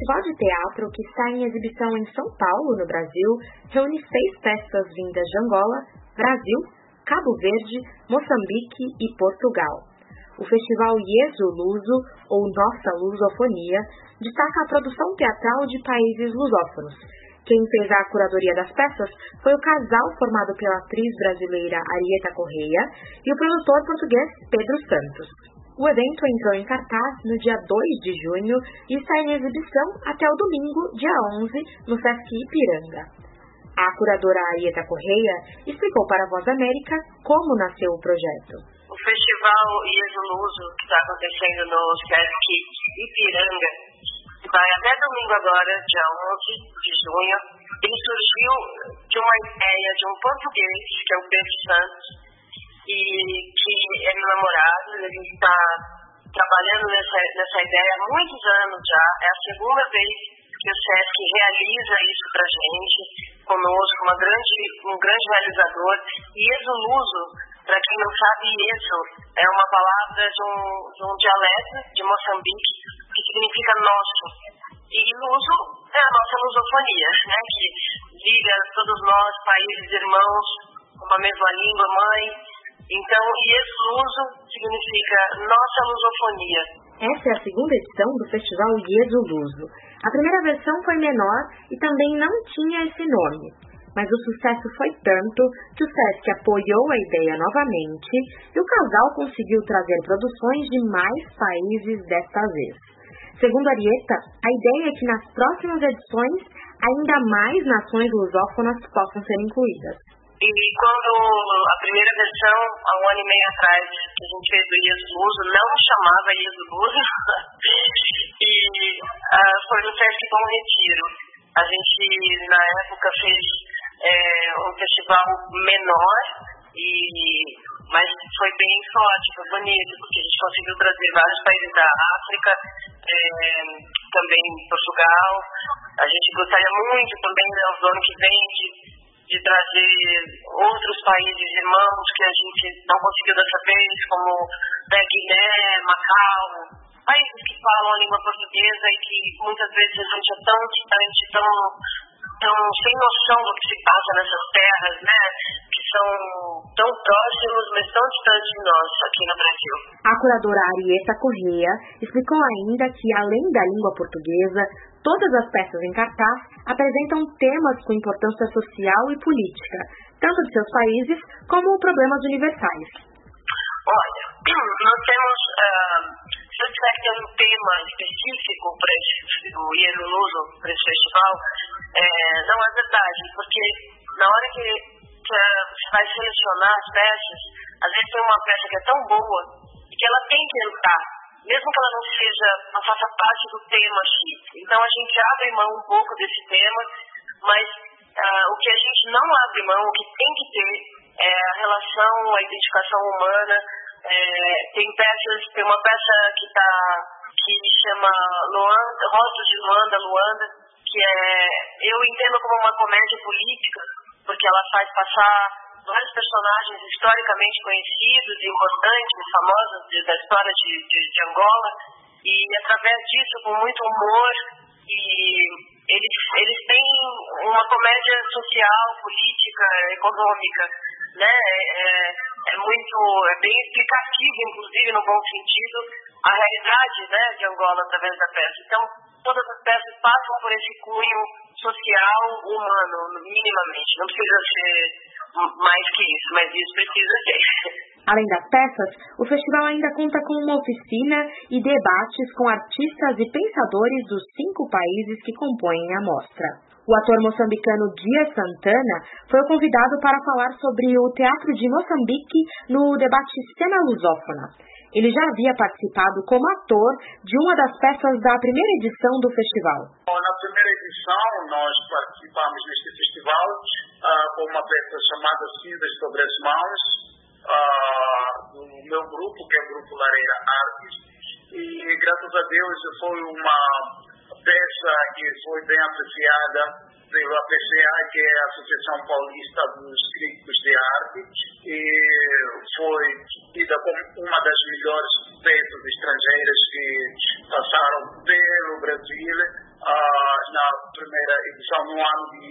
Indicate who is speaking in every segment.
Speaker 1: Festival de Teatro, que está em exibição em São Paulo, no Brasil, reúne 6 peças vindas de Angola, Brasil, Cabo Verde, Moçambique e Portugal. O Festival Ieso Luso, ou Nossa Lusofonia, destaca a produção teatral de países lusófonos. Quem fez a curadoria das peças foi o casal formado pela atriz brasileira Arieta Correia e o produtor português Pedro Santos. O evento entrou em cartaz no dia 2 de junho e está em exibição até o domingo, dia 11, no Sesc Ipiranga. A curadora Arieta Correia explicou para a Voz da América como nasceu o projeto.
Speaker 2: O Festival Ieso Luso, que está acontecendo no Sesc Ipiranga, vai até domingo agora, dia 11 de junho, ele surgiu de uma ideia de um português, que é o Pedro Santos, e que é meu namorado. Ele está trabalhando nessa ideia há muitos anos já. É a segunda vez que o Sesc realiza isso pra gente, conosco, um grande realizador. Ieso Luso, para quem não sabe, Ieso é uma palavra de um dialeto de Moçambique que significa nosso. E Luso é a nossa lusofonia, né, que liga todos nós, países irmãos, com a mesma língua mãe. Então, Ieso Luso significa nossa lusofonia.
Speaker 1: Essa é a segunda edição do Festival Ieso Luso. A primeira versão foi menor e também não tinha esse nome. Mas o sucesso foi tanto que o Sesc apoiou a ideia novamente e o casal conseguiu trazer produções de mais países desta vez. Segundo Arieta, a ideia é que nas próximas edições ainda mais nações lusófonas possam ser incluídas.
Speaker 2: E quando a primeira versão, há um ano e meio atrás, que a gente fez do Ieso Luso, não chamava Ieso Luso, e foi no Sesc Bom Retiro. A gente, na época, fez um festival menor, mas foi bem forte, foi bonito, porque a gente conseguiu trazer vários países da África, também Portugal. A gente gostaria muito também, no ano que vem, de trazer outros países irmãos que a gente não conseguiu dessa vez, como Guiné, Macau, países que falam a língua portuguesa e que muitas vezes a gente é tão distante, tão sem noção do que se passa nessas terras, né, que são tão próximos, mas tão distantes de nós aqui no Brasil.
Speaker 1: A curadora Arieta Correia explicou ainda que, além da língua portuguesa, todas as peças em cartaz apresentam temas com importância social e política, tanto de seus países como problemas universais.
Speaker 2: Olha, nós temos, se eu tiver que ter um tema específico para o Ieso Luso, para esse festival, não é verdade, porque na hora que você vai selecionar as peças, às vezes tem uma peça que é tão boa e que ela tem que entrar, mesmo que ela não faça parte do tema aqui. Então a gente abre mão um pouco desse tema, mas o que a gente não abre mão, o que tem que ter é a relação, a identificação humana. Tem uma peça que chama Rostos de Luanda, que eu entendo como uma comédia política, porque ela faz passar vários personagens historicamente conhecidos e importantes, famosos da história de Angola, e através disso, com muito humor, e eles têm uma comédia social, política, econômica, né? É bem explicativo, inclusive no bom sentido, a realidade, né, de Angola através da peça. Então, todas as peças passam por esse cunho social, humano, minimamente. Não precisa ser mais que isso, mas isso precisa ser.
Speaker 1: Além das peças, o festival ainda conta com uma oficina e debates com artistas e pensadores dos 5 países que compõem a mostra. O ator moçambicano Dias Santana foi o convidado para falar sobre o teatro de Moçambique no debate Cena Lusófona. Ele já havia participado como ator de uma das peças da primeira edição do festival.
Speaker 3: Na primeira edição, nós participamos neste festival com uma peça chamada Cinzas sobre as Mãos, do meu grupo, que é o Grupo Lareira Artes, e graças a Deus foi uma peça que foi bem apreciada pela APCA, que é a Associação Paulista dos Críticos de Arte, e foi tida como uma das melhores peças estrangeiras que passaram pelo Brasil. na primeira edição, no ano de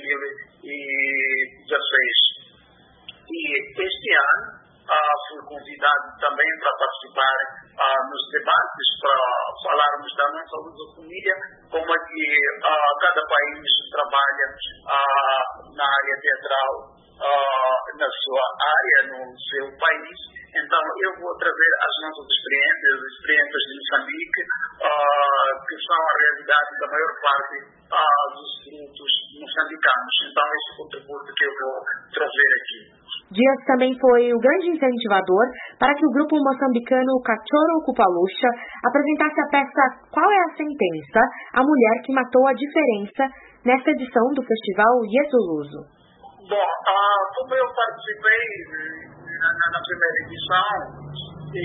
Speaker 3: 2016. E este ano fui convidado também para participar nos debates, para falarmos da nossa lusofonia, como é que cada país trabalha na área teatral, na sua área, no seu país. Então, eu vou trazer as nossas experiências, as experiências de Moçambique, que são a realidade da maior parte dos grupos moçambicanos. Então, esse contributo que eu vou trazer aqui.
Speaker 1: Dias também foi o grande incentivador para que o grupo moçambicano Cachorro Cupaluxa apresentasse a peça Qual é a Sentença? A Mulher que Matou a Diferença, nesta edição do Festival Yesuluso.
Speaker 3: Bom, como eu participei na primeira edição, e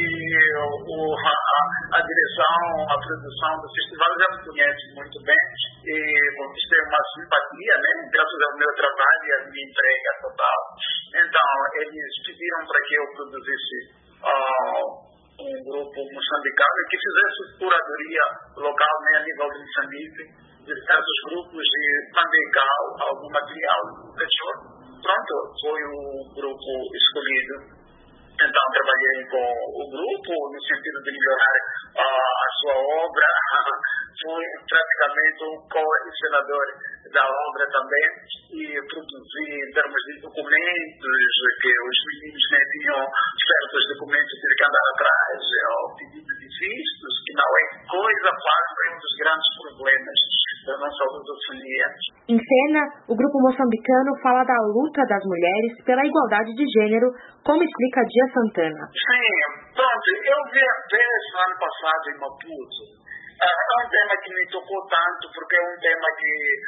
Speaker 3: a direção, a produção do festival já me conhece muito bem e tem uma simpatia, né, graças ao meu trabalho e à minha entrega total. Então, eles pediram para que eu produzisse um grupo moçambicano que fizesse curadoria local, né, a nível de Moçambique, de certos grupos e mandei cá algum material do Cachorro. Pronto, foi o grupo escolhido. Então, trabalhei com o grupo no sentido de melhorar a sua obra. Fui praticamente um co-encenador da obra também e produzi em termos de documentos, que os meninos tinham certos documentos de que andar atrás, o pedido de vistos, que não é coisa fácil, é um dos grandes problemas da nossa lusofonia.
Speaker 1: Em cena, o grupo moçambicano fala da luta das mulheres pela igualdade de gênero, como explica Dia Santana.
Speaker 3: Sim, pronto, eu vi a peça ano passado em Maputo. É um tema que me tocou tanto, porque é um tema que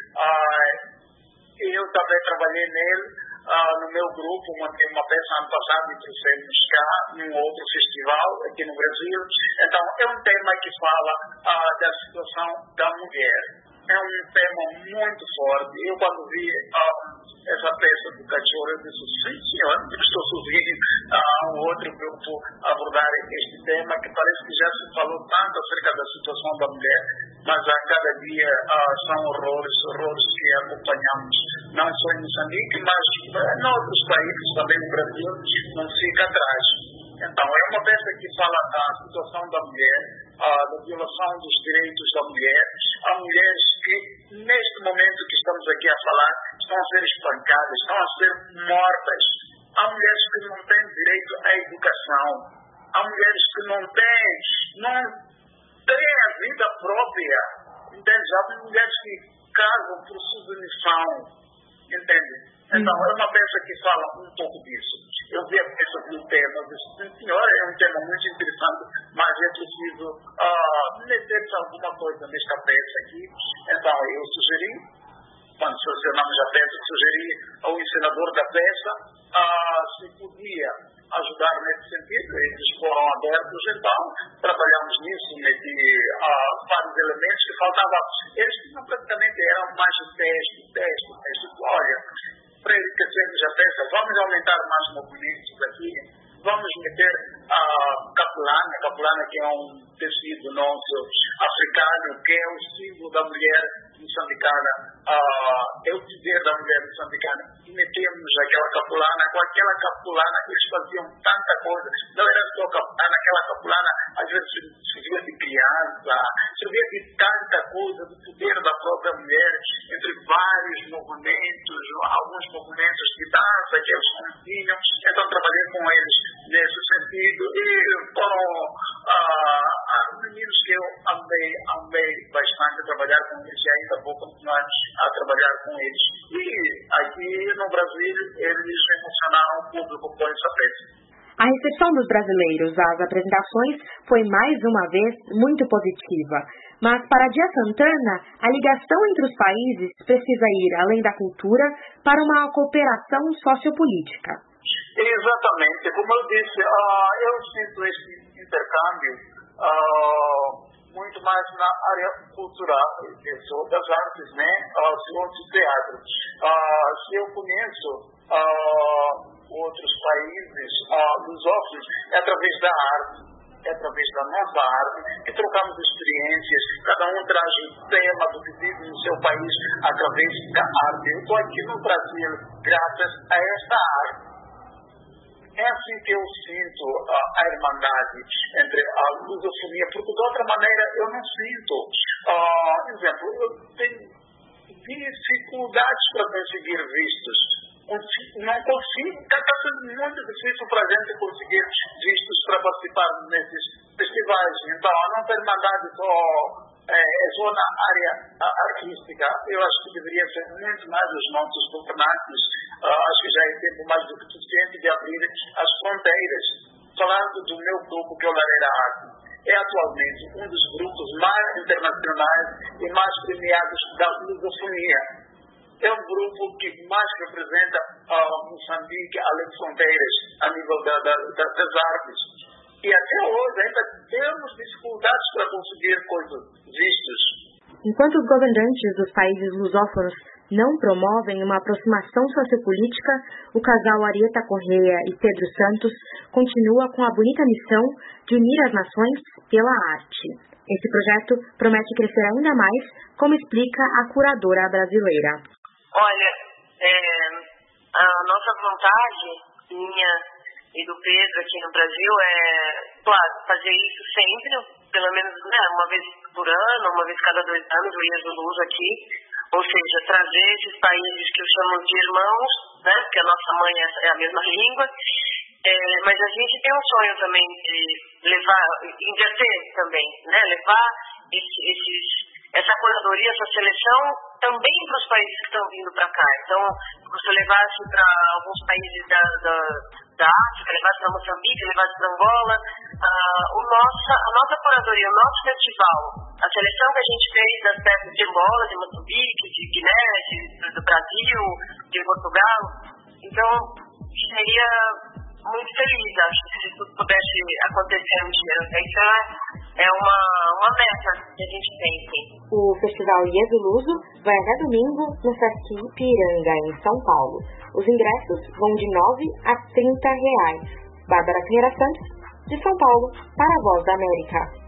Speaker 3: eu também trabalhei nele, no meu grupo, uma peça ano passado e trouxemos cá num outro festival aqui no Brasil. Então, é um tema que fala da situação da mulher. É um tema muito forte. Eu, quando vi essa peça do Cachorro, eu disse, sim, senhor, estou sozinho um outro grupo abordar este tema, que parece que já se falou tanto acerca da situação da mulher, mas a cada dia são horrores que acompanhamos, não só em Moçambique, mas em outros países, também no Brasil, não fica atrás. Então, é uma peça que fala da situação da mulher, da violação dos direitos da mulher. Há mulheres que, neste momento que estamos aqui a falar, estão a ser espancadas, estão a ser mortas. Há mulheres que não têm direito à educação. Há mulheres que não têm a vida própria. Entende? Há mulheres que casam por submissão. Entende? Então, é uma peça que fala um pouco disso. Eu vi a peça do tema, eu disse, senhora, é um tema muito interessante, mas é preciso meter-se alguma coisa nesta peça aqui. Então, eu sugeri, quando selecionamos a peça, sugeri ao encenador da peça se podia ajudar nesse sentido. Eles foram abertos, então, trabalhamos nisso, meti vários elementos que faltavam. Eles praticamente eram mais de teste. Olha, para enriquecermos a peça, vamos aumentar mais movimentos aqui, vamos meter a capulana, que é um tecido nosso africano, que é o símbolo da mulher moçambicana, é o poder da mulher moçambicana. E metemos aquela capulana, com aquela capulana eles faziam tanta coisa, não era só capulana, aquela capulana às vezes servia de criança, servia de tanta coisa, do poder da própria mulher, entre vários movimentos, alguns movimentos de dança que eles tinham. Então trabalhei com eles nesse sentido e foram meninos que eu amei bastante trabalhar com eles e ainda vou continuar a trabalhar com eles. E aqui no Brasil eles emocionaram o público com essa peça.
Speaker 1: A recepção dos brasileiros às apresentações foi mais uma vez muito positiva. Mas para Dia Santana, a ligação entre os países precisa ir além da cultura para uma cooperação sociopolítica.
Speaker 3: Exatamente. Como eu disse, eu sinto esse intercâmbio muito mais na área cultural, eu sou das artes, né? Sou de teatro. Se eu conheço outros países lusófonos, é através da arte. é através da nossa arte, que trocamos experiências, cada um traz o tema do que vive no seu país através da arte. Eu estou aqui no Brasil graças a esta arte. É assim que eu sinto a irmandade entre a lusofonia, porque de outra maneira eu não sinto. Por exemplo, eu tenho dificuldades para conseguir vistos. Não consigo, está sendo muito difícil para a gente conseguir vistos para participar nesses festivais. Então, a nossa irmandade só na área artística. Eu acho que deveria ser muito mais os nossos governantes. Acho que já é tempo mais do que suficiente de abrir as fronteiras. Falando do meu grupo, que é o Lareira Arte, é atualmente um dos grupos mais internacionais e mais premiados da lusofonia. É um grupo que mais representa Moçambique além de fronteiras, a nível das artes. E até hoje ainda temos dificuldades para conseguir coisas vistos.
Speaker 1: Enquanto os governantes dos países lusófonos não promovem uma aproximação sociopolítica, o casal Arieta Correia e Pedro Santos continua com a bonita missão de unir as nações pela arte. Esse projeto promete crescer ainda mais, como explica a curadora brasileira.
Speaker 2: Olha, a nossa vontade, minha e do Pedro aqui no Brasil, é, claro, fazer isso sempre, pelo menos uma vez por ano, uma vez cada 2 anos, o IESO Luso aqui, ou seja, trazer esses países que eu chamo de irmãos, né, porque a nossa mãe é a mesma língua, mas a gente tem um sonho também de levar, inverter também, né, levar essa curadoria, essa seleção também para os países que estão vindo para cá. Então, se eu levasse para alguns países da África, levasse para Moçambique, levasse para Angola, a nossa curadoria, o nosso festival, a seleção que a gente fez das peças de Angola, de Moçambique, de Guiné, do Brasil, de Portugal, então seria muito feliz, acho, que se isso pudesse acontecer um dia. Então, é uma meta que a gente tem, sim.
Speaker 1: O Festival IESO Luso vai até domingo no Sesc Ipiranga, em São Paulo. Os ingressos vão de R$ 9 a R$ 30. Bárbara Ferreira Santos, de São Paulo, para a Voz da América.